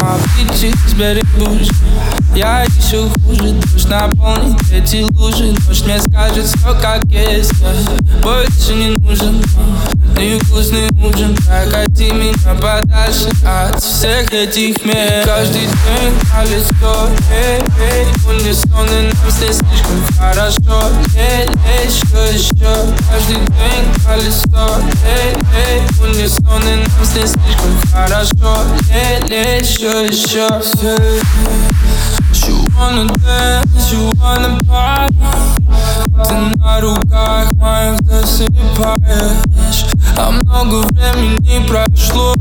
Мобильчик сберегусь, я ищу хуже. Дождь наполнит эти лужи. Ночь мне скажет все как есть. Я больше не нужен, невкусный ужин. Прокати меня подальше от всех этих мест. Каждый день колесо, унисон, и нам здесь слишком хорошо. Что еще? Каждый день колесо, унисон, и нам здесь слишком хорошо. Еще You wanna dance, you wanna party. Ты на руках моих засыпаешь, а много времени прошло,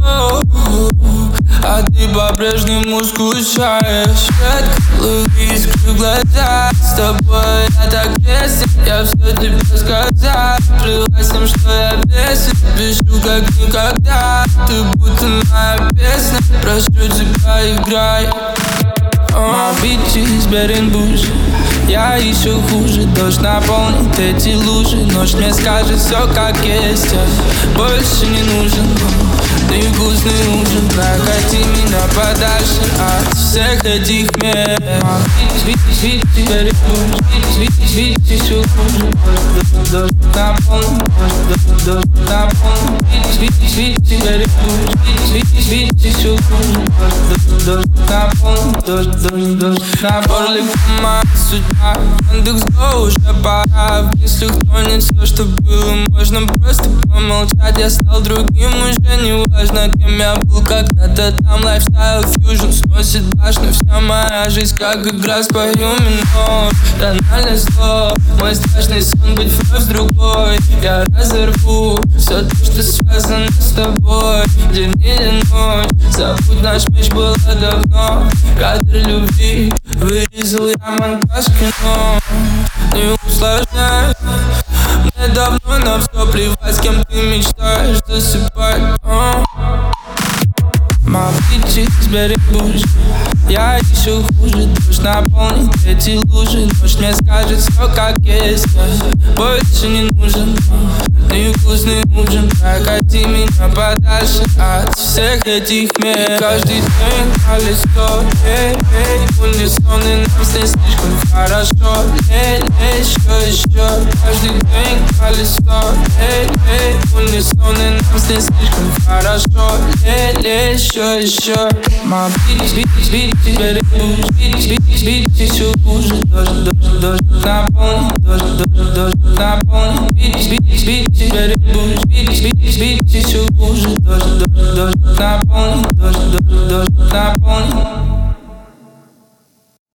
а ты по-прежнему скучаешь. Редко искры глаза, с тобой я так весен. Я все тебе сказал, пригласим, что я весен. Пишу как никогда, ты будто моя песня. Прошу тебя, играй. Мобильчик сберегусь, я ищу хуже. Дождь наполнит эти лужи. Ночь мне скажет все как есть. Я больше не нужен, невкусный ужин. Прокати меня подальше от всех этих мест. Мобильчик сберегусь, ищу хуже. Дождь наполнит, дождь наполнит. Мобильчик сберегусь, ищу хуже. Дождь наполнит, дождь горле моя судьба. Яндекс.Го уже пора. В мыслях тонет все, что было. Можно просто помолчать. Я стал другим, уже не важно, кем я был когда-то там. Лайфстайл фьюжн сносит башню. Вся моя жизнь как игра, спою минор. Тональное зло, мой страшный сон быть вновь другой. Я разорву все то, что связано с тобой. День или ночь, забудь, наш меч было давно. Кадр любви вырезал я монтаж кино. Не усложняй, мне давно на все плевать, с кем ты мечтаешь засыпать. Мобильчик сберегусь, я ищу хуже. Дождь наполнит эти лужи. Ночь мне скажет все как есть. Я больше не нужен, невкусный ужин. Прокати меня подальше от всех этих мест. Каждый день колесо, унисон, и нам здесь слишком хорошо. Что еще? Каждый день колесо, унисон, и нам здесь слишком хорошо. Еще Мобильчик сберегусь, ищу хуже. Дождь наполнит, дождь наполнит. Мобильчик сберегусь, ищу хуже. Дождь наполнит, дождь наполнит.